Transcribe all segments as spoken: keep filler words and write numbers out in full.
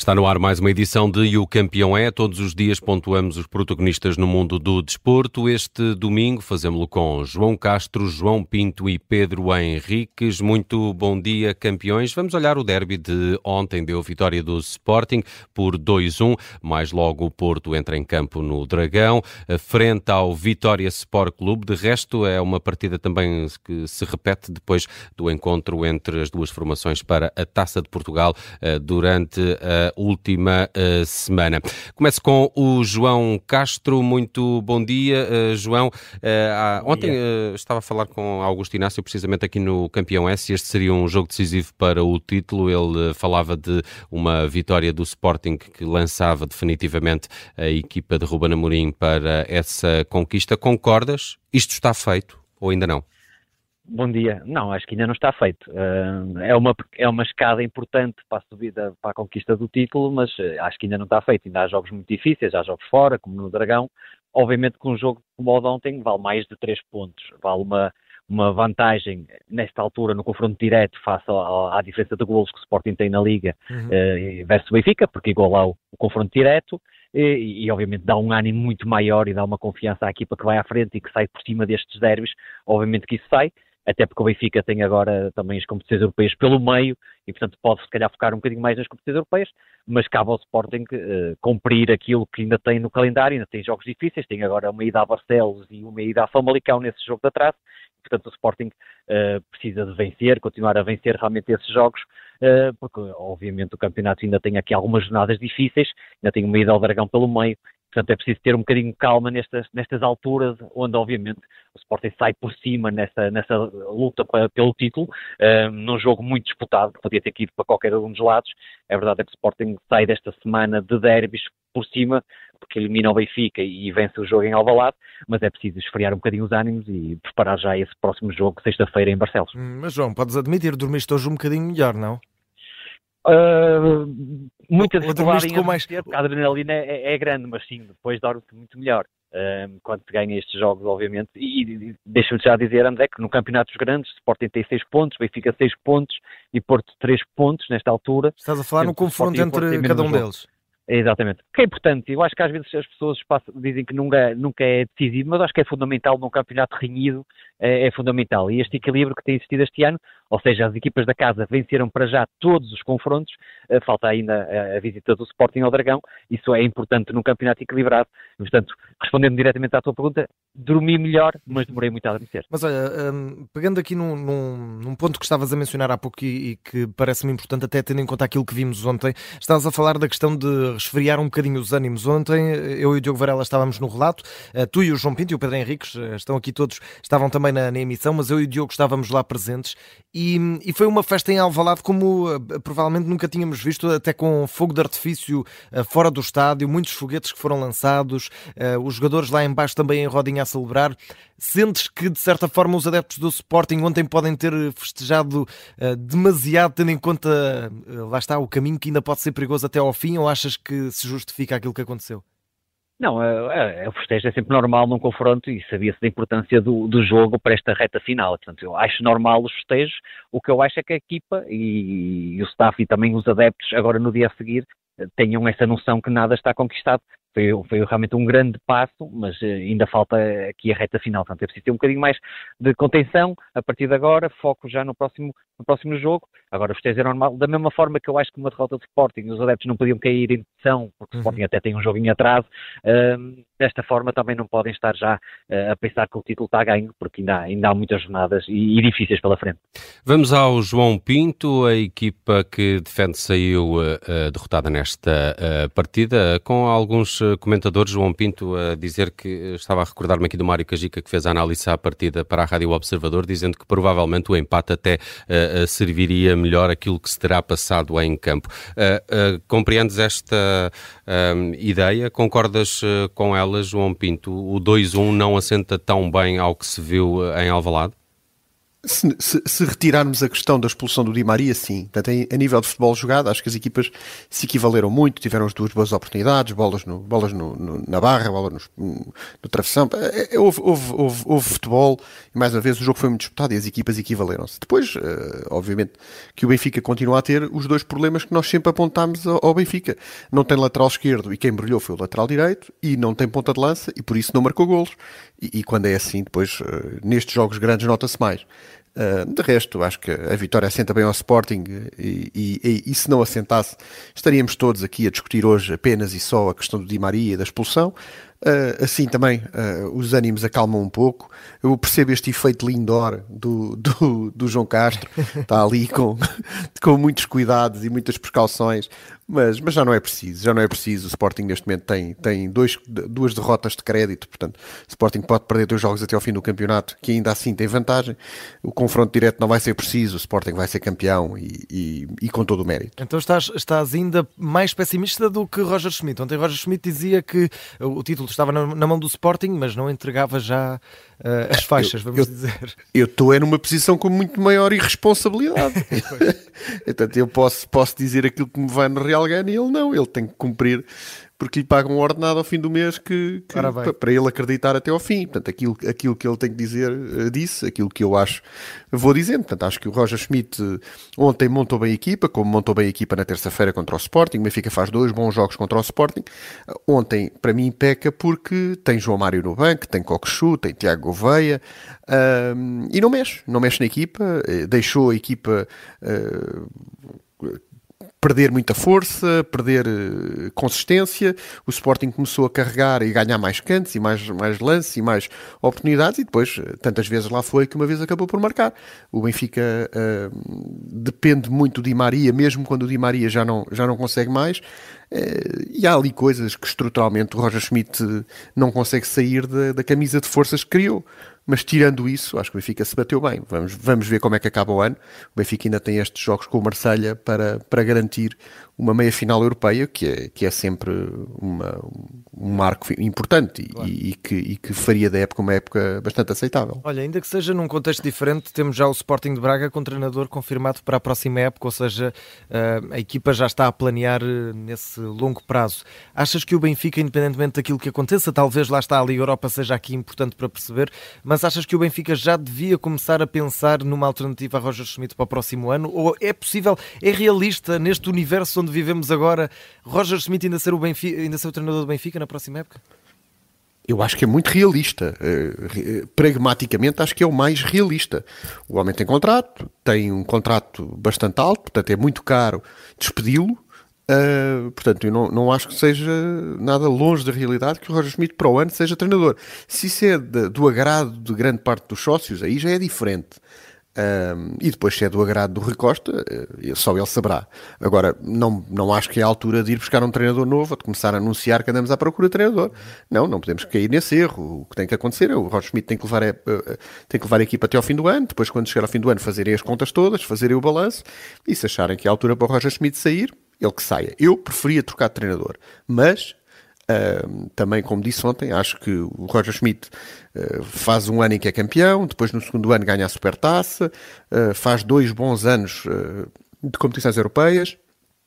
Está no ar mais uma edição de E o Campeão é. Todos os dias pontuamos os protagonistas no mundo do desporto. Este domingo fazemos-lo com João Castro, João Pinto e Pedro Henriques. Muito bom dia, campeões. Vamos olhar o derby de ontem. Deu vitória do Sporting por dois a um. Mais logo o Porto entra em campo no Dragão, frente ao Vitória Sport Clube. De resto, é uma partida também que se repete depois do encontro entre as duas formações para a Taça de Portugal durante a última uh, semana. Começo com o João Castro. Muito bom dia, uh, João. Uh, bom ontem uh, estava a falar com Augusto Inácio, precisamente aqui no Campeão S. Este seria um jogo decisivo para o título. Ele uh, falava de uma vitória do Sporting que lançava definitivamente a equipa de Ruben Amorim para essa conquista. Concordas? Isto está feito ou ainda não? Bom dia. Não, acho que ainda não está feito. Uh, é, uma, é uma escada importante para a subida, para a conquista do título, mas uh, acho que ainda não está feito. Ainda há jogos muito difíceis, há jogos fora, como no Dragão. Obviamente que um jogo como o de ontem vale mais de três pontos. Vale uma, uma vantagem, nesta altura, no confronto direto, face à, à diferença de golos que o Sporting tem na Liga, uhum. uh, versus o Benfica, porque iguala o, o confronto direto. E, e obviamente dá um ânimo muito maior e dá uma confiança à equipa que vai à frente e que sai por cima destes derbys. Obviamente que isso sai. Até porque o Benfica tem agora também as competições europeias pelo meio e, portanto, pode se calhar focar um bocadinho mais nas competições europeias, mas cabe ao Sporting uh, cumprir aquilo que ainda tem no calendário, ainda tem jogos difíceis, tem agora uma ida a Barcelos e uma ida a Famalicão nesse jogo de atraso, portanto o Sporting uh, precisa de vencer, continuar a vencer realmente esses jogos, uh, porque obviamente o campeonato ainda tem aqui algumas jornadas difíceis, ainda tem uma ida ao Dragão pelo meio. Portanto, é preciso ter um bocadinho de calma nestas, nestas alturas, onde, obviamente, o Sporting sai por cima nessa, nessa luta para, pelo título, uh, num jogo muito disputado, que podia ter ido para qualquer um dos lados. A verdade é que o Sporting sai desta semana de derbys por cima, porque elimina o Benfica e vence o jogo em Alvalade, mas é preciso esfriar um bocadinho os ânimos e preparar já esse próximo jogo, sexta-feira, em Barcelos. Hum, mas, João, podes admitir, dormiste hoje um bocadinho melhor, não? Uh, muita dificuldade em mais... porque a adrenalina é, é grande, mas sim, depois dorme-se muito melhor uh, quando se ganha estes jogos, obviamente. E, e deixa-me já dizer, André, que no campeonato dos grandes, Sporting tem seis pontos, Benfica seis pontos e Porto três pontos nesta altura. Estás a falar no confronto entre cada um deles. Exatamente. Que é importante. Eu acho que às vezes as pessoas passam, dizem que nunca, nunca é decisivo, mas acho que é fundamental num campeonato renhido, é, é fundamental. E este equilíbrio que tem existido este ano, ou seja, as equipas da casa venceram para já todos os confrontos, uh, falta ainda a, a visita do Sporting ao Dragão, isso é importante num campeonato equilibrado. Portanto, respondendo diretamente à tua pergunta, dormi melhor, mas demorei muito a adormecer. Mas olha, um, pegando aqui num, num, num ponto que estavas a mencionar há pouco e, e que parece-me importante, até tendo em conta aquilo que vimos ontem, estavas a falar da questão de resfriar um bocadinho os ânimos. Ontem eu e o Diogo Varela estávamos no relato, uh, tu e o João Pinto e o Pedro Henriques uh, estão aqui todos, estavam também na, na emissão, mas eu e o Diogo estávamos lá presentes e, e foi uma festa em Alvalade como uh, provavelmente nunca tínhamos visto, até com fogo de artifício uh, fora do estádio, muitos foguetes que foram lançados, uh, os jogadores lá em baixo também em rodinha a celebrar. Sentes que de certa forma os adeptos do Sporting ontem podem ter festejado uh, demasiado, tendo em conta, uh, lá está, o caminho que ainda pode ser perigoso até ao fim, ou achas que se justifica aquilo que aconteceu? Não, é, é, o festejo é sempre normal num confronto e sabia-se da importância do, do jogo para esta reta final. Portanto, eu acho normal os festejos. O que eu acho é que a equipa e, e o staff e também os adeptos, agora no dia a seguir, tenham essa noção que nada está conquistado. Foi, foi realmente um grande passo, mas ainda falta aqui a reta final. Portanto, é preciso ter um bocadinho mais de contenção a partir de agora, foco já no próximo, no próximo jogo. Agora, o festejo é normal. Da mesma forma que eu acho que uma derrota do Sporting, os adeptos não podiam cair em depressão, porque o Sporting até tem um joguinho atrás. Uh, desta forma, também não podem estar já uh, a pensar que o título está a ganho, porque ainda há, ainda há muitas jornadas e, e difíceis pela frente. Vamos ao João Pinto, a equipa que defende saiu uh, derrotada nesta uh, partida, com alguns comentadores, João Pinto, a dizer que, estava a recordar-me aqui do Mário Cajica, que fez a análise à partida para a Rádio Observador, dizendo que provavelmente o empate até uh, serviria melhor aquilo que se terá passado em campo. Uh, uh, compreendes esta uh, ideia? Concordas uh, com ela, João Pinto? O dois a um não assenta tão bem ao que se viu uh, em Alvalade? Se, se, se retirarmos a questão da expulsão do Di Maria, sim. Portanto, em, a nível de futebol jogado, acho que as equipas se equivaleram muito, tiveram as duas boas oportunidades, bolas, no, bolas no, no, na barra, bola no, no, no travessão. É, é, houve, houve, houve, houve futebol e, mais uma vez, o jogo foi muito disputado e as equipas equivaleram-se. Depois, uh, obviamente, que o Benfica continua a ter os dois problemas que nós sempre apontámos ao, ao Benfica. Não tem lateral esquerdo e quem brilhou foi o lateral direito e não tem ponta de lança e por isso não marcou golos. E, e quando é assim, depois, uh, nestes jogos grandes nota-se mais. Uh, de resto, acho que a vitória assenta bem ao Sporting e, e, e, e se não assentasse, estaríamos todos aqui a discutir hoje apenas e só a questão do Di Maria e da expulsão. Uh, assim também uh, os ânimos acalmam um pouco. Eu percebo este efeito Lindor do, do, do João Castro, está ali com, com muitos cuidados e muitas precauções, mas, mas já não é preciso, já não é preciso. O Sporting neste momento tem, tem dois, duas derrotas de crédito, portanto o Sporting pode perder dois jogos até ao fim do campeonato, que ainda assim tem vantagem. O confronto direto não vai ser preciso, o Sporting vai ser campeão e, e, e com todo o mérito. Então estás, estás ainda mais pessimista do que Roger Schmidt. Ontem Roger Schmidt dizia que o título estava na, na mão do Sporting, mas não entregava já uh, as faixas, vamos eu, dizer. Eu estou é numa posição com muito maior irresponsabilidade. Portanto, eu posso, posso dizer aquilo que me vai no Real Gana e ele não, ele tem que cumprir porque lhe pagam um ordenado ao fim do mês que, que para, para ele acreditar até ao fim. Portanto, aquilo, aquilo que ele tem que dizer, uh, disse, aquilo que eu acho, vou dizendo. Portanto, acho que o Roger Schmidt uh, ontem montou bem a equipa, como montou bem a equipa na terça-feira contra o Sporting. O Benfica faz dois bons jogos contra o Sporting. Uh, ontem, para mim, peca porque tem João Mário no banco, tem Coquechou, tem Tiago Gouveia, uh, e não mexe, não mexe na equipa, uh, deixou a equipa... Uh, perder muita força, perder uh, consistência. O Sporting começou a carregar e ganhar mais cantos e mais, mais lance e mais oportunidades e depois uh, tantas vezes lá foi que uma vez acabou por marcar. O Benfica uh, depende muito do Di Maria, mesmo quando o Di Maria já não, já não consegue mais. Uh, e há ali coisas que estruturalmente o Roger Schmidt não consegue sair da, da camisa de forças que criou. Mas tirando isso, acho que o Benfica se bateu bem. Vamos, vamos ver como é que acaba o ano. O Benfica ainda tem estes jogos com o Marselha para, para garantir uma meia-final europeia, que é, que é sempre uma, um marco importante e, claro. e, e, que, e que faria da época uma época bastante aceitável. Olha, ainda que seja num contexto diferente, temos já o Sporting de Braga com treinador confirmado para a próxima época, ou seja, a equipa já está a planear nesse longo prazo. Achas que o Benfica, independentemente daquilo que aconteça, talvez lá está a Liga Europa seja aqui importante para perceber, mas achas que o Benfica já devia começar a pensar numa alternativa a Roger Schmidt para o próximo ano? Ou é possível, é realista neste universo onde vivemos agora, Roger Schmidt ainda ser o, Benfica, ainda ser o treinador do Benfica na próxima época? Eu acho que é muito realista. Uh, pragmaticamente, acho que é o mais realista. O homem tem contrato, tem um contrato bastante alto, portanto é muito caro despedi-lo. Uh, portanto, eu não, não acho que seja nada longe da realidade que o Roger Schmidt para o ano seja treinador. Se isso é de, do agrado de grande parte dos sócios, aí já é diferente. Um, e depois se é do agrado do Rui Costa, uh, só ele saberá. Agora, não, não acho que é a altura de ir buscar um treinador novo ou de começar a anunciar que andamos à procura de treinador. Não, não podemos cair nesse erro. O que tem que acontecer é o Roger Schmidt tem que levar a, uh, tem que levar a equipa até ao fim do ano, depois quando chegar ao fim do ano fazerem as contas todas, fazerem o balanço e se acharem que é a altura para o Roger Schmidt sair, ele que saia. Eu preferia trocar de treinador, mas Uh, também, como disse ontem, acho que o Roger Schmidt uh, faz um ano em que é campeão, depois no segundo ano ganha a Supertaça, uh, faz dois bons anos uh, de competições europeias.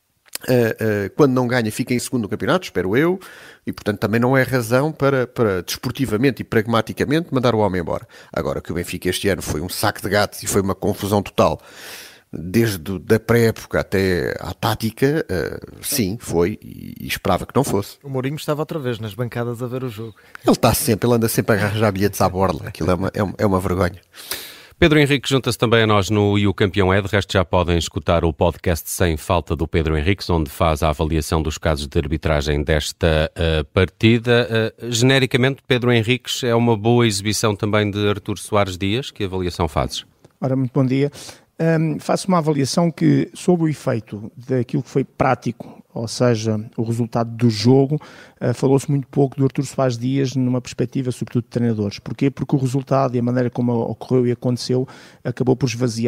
Uh, uh, quando não ganha fica em segundo no campeonato, espero eu, e portanto também não é razão para, para desportivamente e pragmaticamente mandar o homem embora. Agora que o Benfica este ano foi um saco de gatos e foi uma confusão total, desde da pré-época até à tática, uh, sim, foi, e, e esperava que não fosse. O Mourinho estava outra vez nas bancadas a ver o jogo. Ele está sempre, ele anda sempre a arranjar bilhetes à borla, aquilo é uma, é uma, é uma vergonha. Pedro Henrique junta-se também a nós no E o Campeão é, de resto já podem escutar o podcast Sem Falta do Pedro Henrique, onde faz a avaliação dos casos de arbitragem desta uh, partida. Uh, genericamente, Pedro Henrique, é uma boa exibição também de Artur Soares Dias? Que avaliação fazes? Ora, muito bom dia. Um, faço uma avaliação que, sob o efeito daquilo que foi prático, ou seja, o resultado do jogo, uh, falou-se muito pouco do Artur Soares Dias numa perspectiva, sobretudo, de treinadores. Porquê? Porque o resultado e a maneira como ocorreu e aconteceu acabou por esvaziar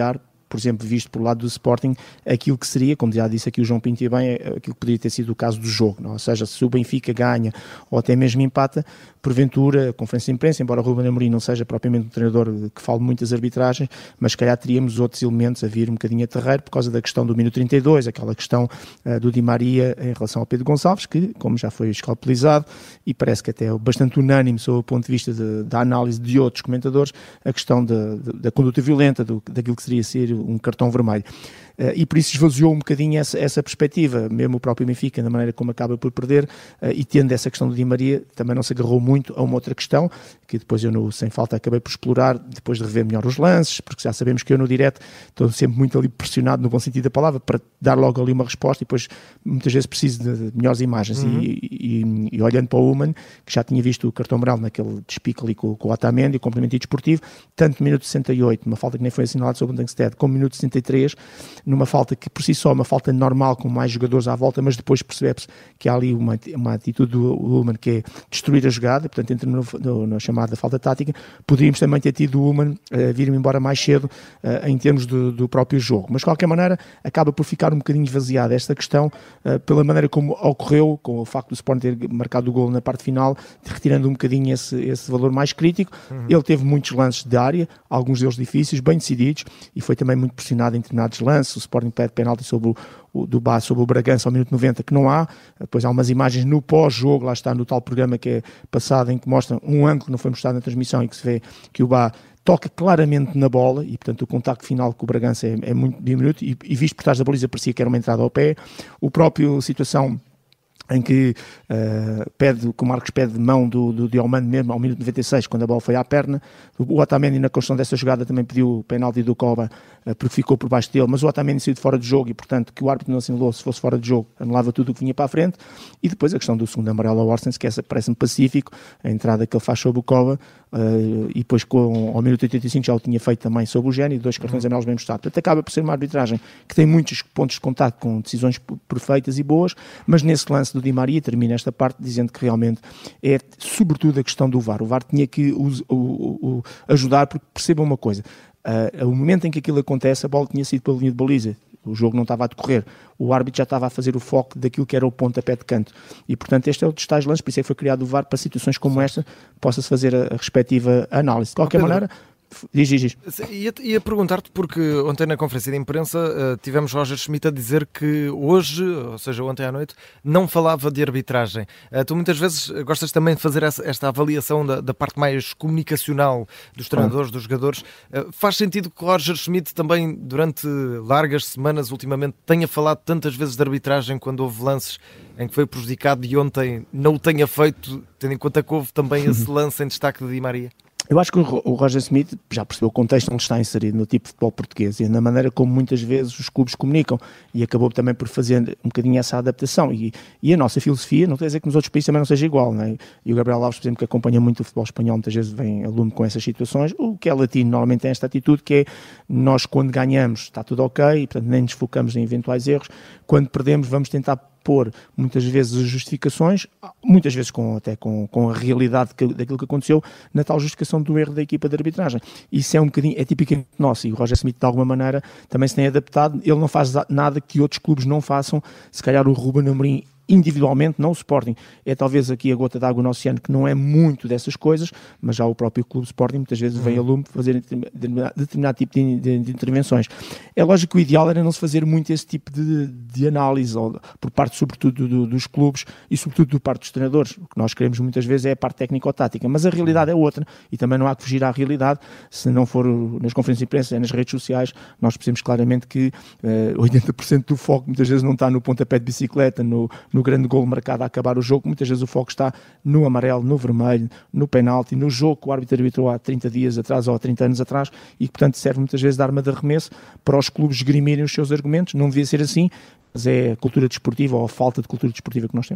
por exemplo, visto por lado do Sporting, aquilo que seria, como já disse aqui o João Pinto e bem, aquilo que poderia ter sido o caso do jogo, não? Ou seja, se o Benfica ganha ou até mesmo empata, porventura, conferência de imprensa, embora o Ruben Amorim não seja propriamente um treinador que fale muito das arbitragens, mas se calhar teríamos outros elementos a vir um bocadinho a terreiro por causa da questão do minuto trinta e dois, aquela questão uh, do Di Maria em relação ao Pedro Gonçalves, que, como já foi escalpelizado, e parece que até é bastante unânime sob o ponto de vista de, da análise de outros comentadores, a questão de, de, da conduta violenta, do, daquilo que seria ser um cartão vermelho. Uh, e por isso esvaziou um bocadinho essa, essa perspectiva, mesmo o próprio Benfica, da maneira como acaba por perder, uh, e tendo essa questão do Di Maria, também não se agarrou muito a uma outra questão, que depois eu, no, sem falta, acabei por explorar, depois de rever melhor os lances, porque já sabemos que eu no direto estou sempre muito ali pressionado, no bom sentido da palavra, para dar logo ali uma resposta, e depois muitas vezes preciso de melhores imagens. Uhum. E, e, e olhando para o Human, que já tinha visto o cartão amarelo naquele despique ali com, com o Otamendi, o complemento desportivo, tanto no minuto sessenta e oito, uma falta que nem foi assinalada sobre o Tankstead, como no minuto sessenta e três, numa falta que por si só é uma falta normal, com mais jogadores à volta, mas depois percebe-se que há ali uma, uma atitude do Human que é destruir a jogada, portanto entra no, no, na chamada falta tática. Poderíamos também ter tido o Human uh, vir embora mais cedo uh, em termos do, do próprio jogo, mas de qualquer maneira acaba por ficar um bocadinho esvaziada esta questão uh, pela maneira como ocorreu, com o facto do Sporting ter marcado o golo na parte final, retirando um bocadinho esse, esse valor mais crítico. Uhum. Ele teve muitos lances de área, alguns deles difíceis, bem decididos, e foi também muito pressionado em determinados lances. O Sporting pede penalti sobre o, o do Bá, sobre o Bragança ao minuto noventa, que não há. Depois há umas imagens no pós-jogo, lá está no tal programa que é passado, em que mostra um ângulo que não foi mostrado na transmissão e que se vê que o Bá toca claramente na bola, e portanto o contacto final com o Bragança é, é muito diminuto, e, e visto por trás da baliza parecia que era uma entrada ao pé. O próprio situação em que uh, pede, que o Marcos pede mão do, do Diomande mesmo ao minuto noventa e seis, quando a bola foi à perna. O Otamendi, na construção dessa jogada, também pediu o penalti do Coba, uh, porque ficou por baixo dele, mas o Otamendi saiu de fora de jogo e, portanto, que o árbitro não assinalou, se fosse fora de jogo, anulava tudo o que vinha para a frente. E depois a questão do segundo amarelo ao Orsens, que essa parece-me pacífico, a entrada que ele faz sobre o Coba, uh, e depois com, ao minuto oitenta e cinco já o tinha feito também sobre o Gênio, dois cartões amarelos bem mostrados. Portanto, acaba por ser uma arbitragem que tem muitos pontos de contacto com decisões perfeitas e boas, mas nesse lance do Di Maria termina esta parte dizendo que realmente é sobretudo a questão do V A R. O V A R tinha que o, o, o, ajudar, porque percebam uma coisa, uh, o momento em que aquilo acontece, a bola tinha sido pela linha de baliza, o jogo não estava a decorrer, o árbitro já estava a fazer o foco daquilo que era o pontapé de canto, e portanto este é o dos tais lances, por isso é que foi criado o V A R, para situações como esta possa-se fazer a, a respectiva análise. De qualquer oh, maneira, Diz, diz, diz. Ia, ia perguntar-te, porque ontem na conferência de imprensa uh, tivemos Roger Schmidt a dizer que hoje, ou seja, ontem à noite, não falava de arbitragem. Uh, tu muitas vezes gostas também de fazer essa, esta avaliação da, da parte mais comunicacional dos treinadores, ah. dos jogadores. Uh, faz sentido que Roger Schmidt também, durante largas semanas, ultimamente, tenha falado tantas vezes de arbitragem quando houve lances em que foi prejudicado e ontem não o tenha feito, tendo em conta que houve também esse lance em destaque de Di Maria? Eu acho que o Roger Schmidt já percebeu o contexto onde está inserido no tipo de futebol português e na maneira como muitas vezes os clubes comunicam, e acabou também por fazer um bocadinho essa adaptação, e, e a nossa filosofia não quer dizer que nos outros países também não seja igual, não é? E o Gabriel Alves, por exemplo, que acompanha muito o futebol espanhol, muitas vezes vem a lume com essas situações. O que é latino normalmente tem esta atitude, que é nós quando ganhamos está tudo ok, e portanto nem nos focamos em eventuais erros, quando perdemos vamos tentar pôr muitas vezes as justificações, muitas vezes com, até com, com a realidade que, daquilo que aconteceu, na tal justificação do erro da equipa de arbitragem. Isso é um bocadinho, é tipicamente nosso, e o Roger Schmidt de alguma maneira também se tem adaptado. Ele não faz nada que outros clubes não façam. Se calhar o Ruben Amorim individualmente, não o Sporting, é talvez aqui a gota d'água no oceano, que não é muito dessas coisas, mas já o próprio clube Sporting muitas vezes vem a lume fazer determinado, determinado tipo de, de, de intervenções. É lógico que o ideal era não se fazer muito esse tipo de, de análise, ou, por parte sobretudo do, dos clubes e sobretudo por parte dos treinadores. O que nós queremos muitas vezes é a parte técnico-tática, mas a realidade é outra, e também não há que fugir à realidade. Se não for nas conferências de imprensa, é nas redes sociais, nós percebemos claramente que uh, oitenta por cento do foco muitas vezes não está no pontapé de bicicleta, no, no grande golo marcado a acabar o jogo. Muitas vezes o foco está no amarelo, no vermelho, no penalti, no jogo que o árbitro arbitrou há trinta dias atrás ou há trinta anos atrás, e que portanto serve muitas vezes de arma de arremesso para os clubes esgrimirem os seus argumentos. Não devia ser assim, mas é a cultura desportiva ou a falta de cultura desportiva que nós temos.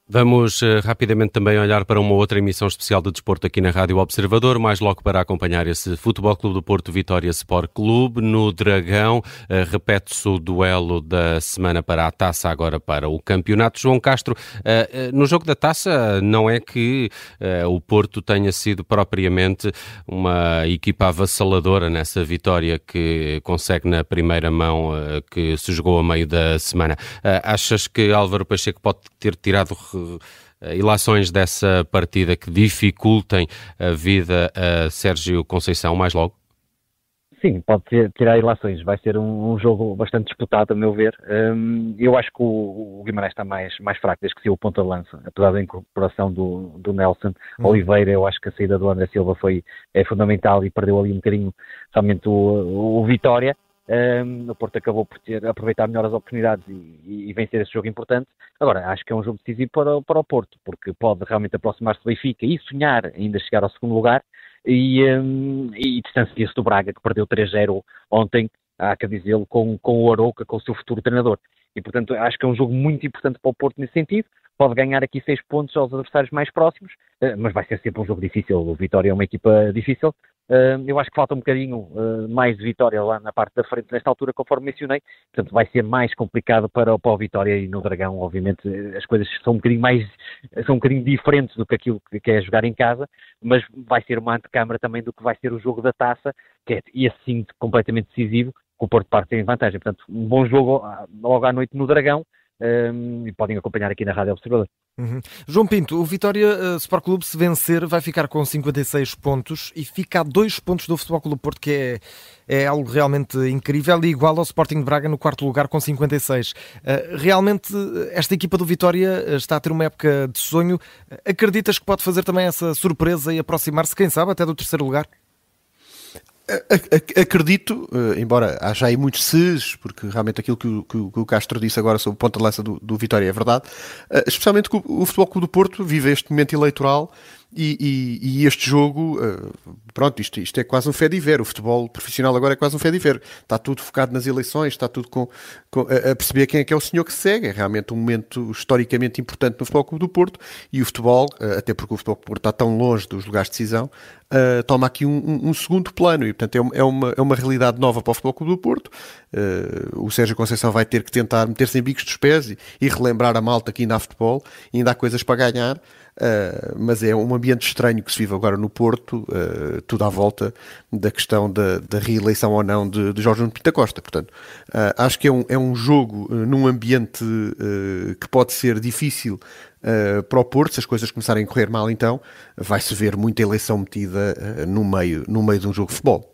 Vamos uh, rapidamente também olhar para uma outra emissão especial de desporto aqui na Rádio Observador, mais logo para acompanhar esse Futebol Clube do Porto Vitória Sport Clube no Dragão. Uh, repete-se o duelo da semana para a Taça, agora para o campeonato. João Castro, uh, uh, no jogo da Taça não é que uh, o Porto tenha sido propriamente uma equipa avassaladora nessa vitória que consegue na primeira mão uh, que se jogou a meio da semana. Uh, achas que Álvaro Pacheco pode ter tirado ilações dessa partida que dificultem a vida a Sérgio Conceição mais logo? Sim, pode ter, tirar ilações. Vai ser um, um jogo bastante disputado, a meu ver. Um, eu acho que o, o Guimarães está mais, mais fraco desde que saiu o ponta de lança, apesar da incorporação do, do Nelson. Hum. Oliveira, eu acho que a saída do André Silva foi é fundamental e perdeu ali um bocadinho realmente o, o, o Vitória. Um, o Porto acabou por ter, aproveitar melhor as oportunidades e, e, e vencer esse jogo importante. Agora, acho que é um jogo decisivo para, para o Porto, porque pode realmente aproximar-se do Benfica e sonhar ainda chegar ao segundo lugar e, um, e distancia-se do Braga, que perdeu três a zero ontem, há que dizê-lo, com, com o Arouca, com o seu futuro treinador. E, portanto, acho que é um jogo muito importante para o Porto nesse sentido. Pode ganhar aqui seis pontos aos adversários mais próximos, mas vai ser sempre um jogo difícil. O Vitória é uma equipa difícil. Eu acho que falta um bocadinho mais de Vitória lá na parte da frente nesta altura, conforme mencionei. Portanto, vai ser mais complicado para, para o Vitória, e no Dragão, obviamente, as coisas são um bocadinho mais, são um bocadinho diferentes do que aquilo que é jogar em casa, mas vai ser uma antecâmara também do que vai ser o jogo da Taça, que é, e assim, completamente decisivo, que o Porto parte tem vantagem. Portanto, um bom jogo logo à noite no Dragão. Um, e podem acompanhar aqui na Rádio Observador. Uhum. João Pinto, o Vitória uh, Sport Clube, se vencer, vai ficar com cinquenta e seis pontos e fica a dois pontos do Futebol Clube do Porto, que é, é algo realmente incrível, e igual ao Sporting de Braga no quarto lugar com cinquenta e seis. Uh, realmente, esta equipa do Vitória está a ter uma época de sonho. Acreditas que pode fazer também essa surpresa e aproximar-se, quem sabe, até do terceiro lugar? Acredito, embora haja aí muitos ses, porque realmente aquilo que o, que o Castro disse agora sobre o ponta de lança do, do Vitória é verdade, especialmente que o Futebol Clube do Porto vive este momento eleitoral e, e, e este jogo, pronto, isto, isto é quase um fé de ver. O futebol profissional agora é quase um fé de ver. Está tudo focado nas eleições, está tudo com, com, a perceber quem é que é o senhor que segue. É realmente um momento historicamente importante no Futebol Clube do Porto, e o futebol, até porque o Futebol Clube do Porto está tão longe dos lugares de decisão, Uh, toma aqui um, um, um segundo plano, e portanto é uma, é uma realidade nova para o Futebol Clube do Porto. Uh, o Sérgio Conceição vai ter que tentar meter-se em bicos dos pés e, e relembrar a malta que ainda há futebol, e ainda há coisas para ganhar, uh, mas é um ambiente estranho que se vive agora no Porto, uh, tudo à volta da questão da, da reeleição ou não de, de Jorge Nuno Pinto da Costa. Portanto, uh, acho que é um, é um jogo uh, num ambiente uh, que pode ser difícil Uh, para o Porto. Se as coisas começarem a correr mal, então vai-se ver muita eleição metida uh, no, meio, no meio de um jogo de futebol.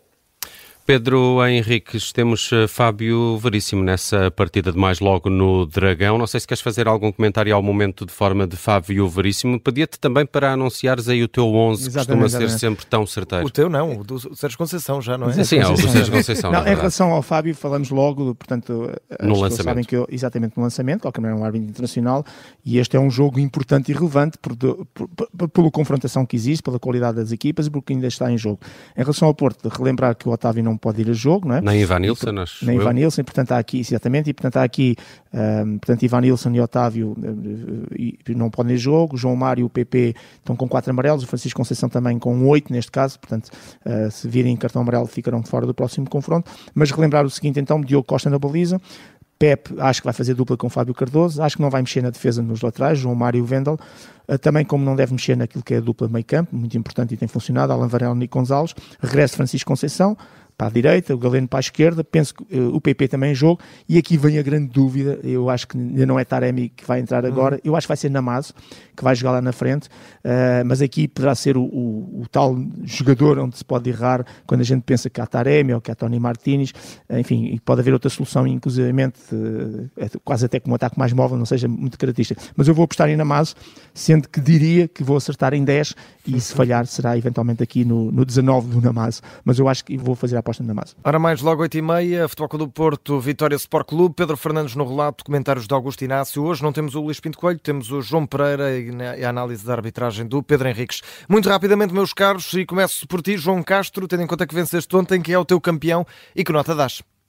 Pedro Henriques, temos Fábio Veríssimo nessa partida de mais logo no Dragão. Não sei se queres fazer algum comentário ao momento de forma de Fábio Veríssimo. Pedia-te também para anunciares aí o teu onze, que costuma ser sempre tão certeiro. O teu não, o do Sérgio Conceição já, não é? Sim, sim, é o do Sérgio Conceição. Não, em relação ao Fábio, falamos logo, portanto, no lançamento. Sabem que eu, exatamente no lançamento, de qualquer maneira é um árbitro internacional, e este é um jogo importante e relevante por, por, por, pela confrontação que existe, pela qualidade das equipas e porque ainda está em jogo. Em relação ao Porto, relembrar que o Otávio não pode ir a jogo, não é? Nem Ivan Nilsson, acho Nem eu. Ivan Nilsson, portanto há aqui, exatamente, e portanto há aqui, um, portanto Ivan Nilsson e Otávio uh, e, não podem ir a jogo, o João Mário e o P P estão com quatro amarelos, o Francisco Conceição também com oito neste caso, portanto uh, se virem cartão amarelo ficarão fora do próximo confronto, mas relembrar o seguinte então, Diogo Costa na baliza, Pepe acho que vai fazer dupla com Fábio Cardoso, acho que não vai mexer na defesa nos laterais, João Mário e o Wendel, uh, também como não deve mexer naquilo que é a dupla meio campo, muito importante e tem funcionado, Alan Varela e Nico Gonçalves, regresso Francisco Conceição para a direita, o Galeno para a esquerda, penso que uh, o P P também em jogo, e aqui vem a grande dúvida, eu acho que ainda não é Taremi que vai entrar agora, uhum. eu acho que vai ser Namazo, que vai jogar lá na frente, uh, mas aqui poderá ser o, o, o tal jogador onde se pode errar, quando a gente pensa que há Taremi ou que há Tony Martínez, uh, enfim, e pode haver outra solução, inclusivamente, uh, quase até com um ataque mais móvel, não seja muito característica, mas eu vou apostar em Namazo, sendo que diria que vou acertar em dez, e se falhar será eventualmente aqui no, no dezanove do Namazo, mas eu acho que vou fazer a aposta no Namazo. Ora mais, logo oito e meia, Futebol Clube do Porto, Vitória Sport Clube, Pedro Fernandes no relato, comentários de Augusto Inácio. Hoje não temos o Luís Pinto Coelho, temos o João Pereira e a análise da arbitragem do Pedro Henriques. Muito rapidamente, meus caros, e começo por ti, João Castro, tendo em conta que venceste ontem, que é o teu campeão, e que nota dás?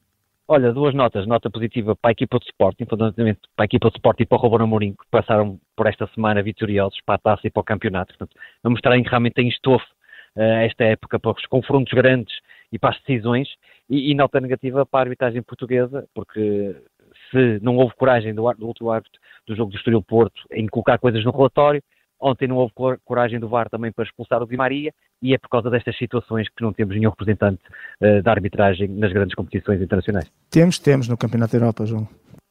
Olha, duas notas. Nota positiva para a equipa de Sporting, fundamentalmente para a equipa de Sporting e para o Ruben Amorim, que passaram por esta semana vitoriosos para a taça e para o campeonato. Portanto, a mostrarem que realmente têm estofo uh, esta época para os confrontos grandes e para as decisões. E, e nota negativa para a arbitragem portuguesa, porque se não houve coragem do, do outro árbitro do jogo do Estoril-Porto em colocar coisas no relatório, ontem não houve coragem do V A R também para expulsar o Di Maria, e é por causa destas situações que não temos nenhum representante uh, da arbitragem nas grandes competições internacionais. Temos, temos no Campeonato da Europa, João.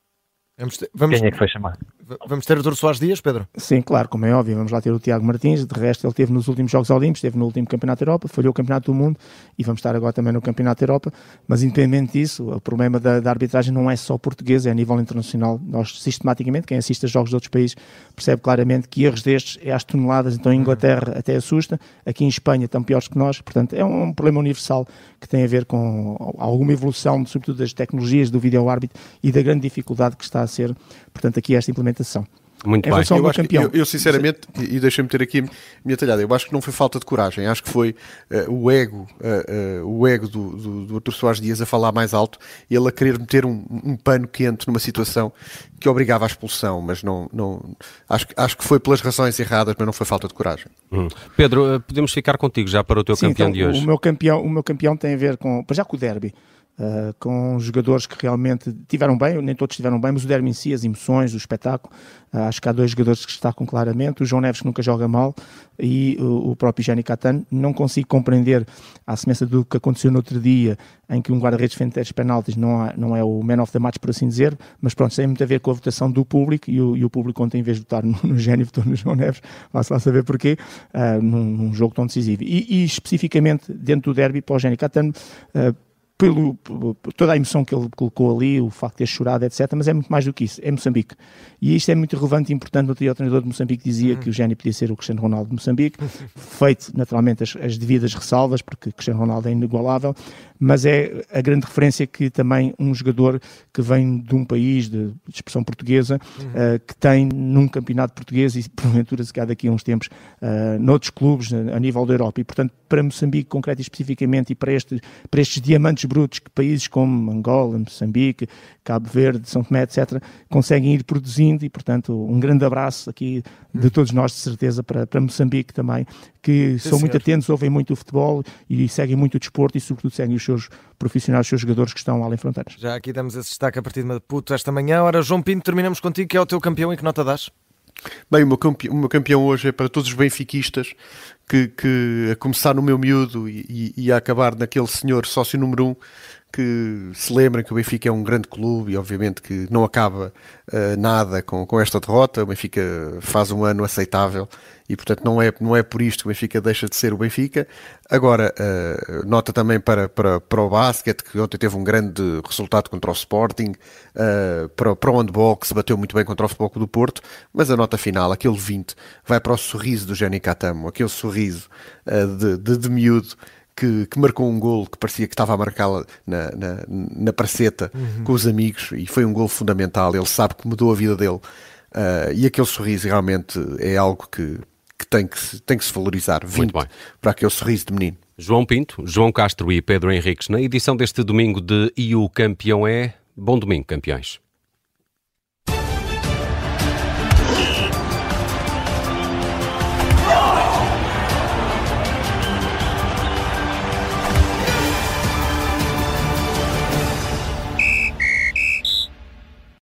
Vamos ter, vamos, Quem é que foi chamar? Vamos ter o Artur Soares Dias, Pedro? Sim, claro, como é óbvio. Vamos lá ter o Tiago Martins. De resto, ele esteve nos últimos Jogos Olímpicos, esteve no último Campeonato da Europa, falhou o Campeonato do Mundo e vamos estar agora também no Campeonato da Europa. Mas, independente disso, o problema da, da arbitragem não é só português, é a nível internacional. Nós, sistematicamente, quem assiste a jogos de outros países percebe claramente que erros destes é às toneladas. Então, em Inglaterra até assusta, aqui em Espanha estão piores que nós. Portanto, é um problema universal que tem a ver com alguma evolução, sobretudo das tecnologias do vídeo-árbitro e da grande dificuldade que está a ser, portanto, aqui esta implementação. Muito bem. Eu, acho que, eu, eu sinceramente, e deixa-me ter aqui a minha talhada, eu acho que não foi falta de coragem, acho que foi uh, o ego, uh, uh, o ego do, do, do Artur Soares Dias a falar mais alto, ele a querer meter um, um pano quente numa situação que obrigava à expulsão, mas não, não acho, acho que foi pelas razões erradas, mas não foi falta de coragem. Hum. Pedro, podemos ficar contigo já para o teu Sim, campeão então, de hoje. O meu campeão, o meu campeão tem a ver com, já com o derby. Uh, com jogadores que realmente tiveram bem, nem todos estiveram bem, mas o derby em si, as emoções, o espetáculo, uh, acho que há dois jogadores que destacam claramente, o João Neves, que nunca joga mal, e o, o próprio Jenny Catano. Não consigo compreender, à semelhança do que aconteceu no outro dia, em que um guarda-redes defende três penaltis, não, há, não é o man of the match, por assim dizer, mas pronto, tem muito a ver com a votação do público, e o, e o público ontem, em vez de votar no, no Jenny, votou no João Neves, vá-se lá saber porquê, uh, num, num jogo tão decisivo. E, e especificamente, dentro do derby, para o Jenny Catano, uh, pelo, por toda a emoção que ele colocou ali, o facto de ter chorado, etcétera, mas é muito mais do que isso, é Moçambique. E isto é muito relevante e importante. No dia o treinador de Moçambique dizia uhum. que o Génio podia ser o Cristiano Ronaldo de Moçambique, feito naturalmente as, as devidas ressalvas, porque Cristiano Ronaldo é inigualável, mas é a grande referência que também um jogador que vem de um país de, de expressão portuguesa, uhum. uh, que tem num campeonato português e porventura se calhar daqui a uns tempos uh, noutros clubes a, a nível da Europa, e portanto para Moçambique concreto e especificamente, e para, este, para estes diamantes brutos que países como Angola, Moçambique, Cabo Verde, São Tomé, etcétera, conseguem ir produzindo, e portanto um grande abraço aqui de todos nós, de certeza, para, para Moçambique também, que Sim, são muito senhor. atentos, ouvem muito o futebol e seguem muito o desporto, e sobretudo seguem os seus profissionais, os seus jogadores que estão além fronteiras. Já aqui damos esse destaque a partir de Maputo esta manhã. Ora, João Pinto, terminamos contigo, que é o teu campeão, e que nota dás? Bem, o meu, campeão, o meu campeão hoje é para todos os benfiquistas que, que a começar no meu miúdo e, e, e a acabar naquele senhor sócio número um, que se lembrem que o Benfica é um grande clube e obviamente que não acaba uh, nada com, com esta derrota. O Benfica faz um ano aceitável e portanto não é, não é por isto que o Benfica deixa de ser o Benfica. Agora, uh, nota também para, para, para o basquete, que ontem teve um grande resultado contra o Sporting, uh, para, para o handball, que se bateu muito bem contra o Futebol Clube do Porto, mas a nota final, aquele vinte, vai para o sorriso do Jenny Catamo, aquele sorriso uh, de, de, de miúdo, Que, que marcou um golo que parecia que estava a marcá-la na, na, na praceta uhum. com os amigos, e foi um golo fundamental. Ele sabe que mudou a vida dele, uh, e aquele sorriso realmente é algo que, que, tem, que tem que se valorizar. vinte para aquele sorriso de menino. João Pinto, João Castro e Pedro Henriques na edição deste domingo de E o Campeão é. Bom domingo, campeões.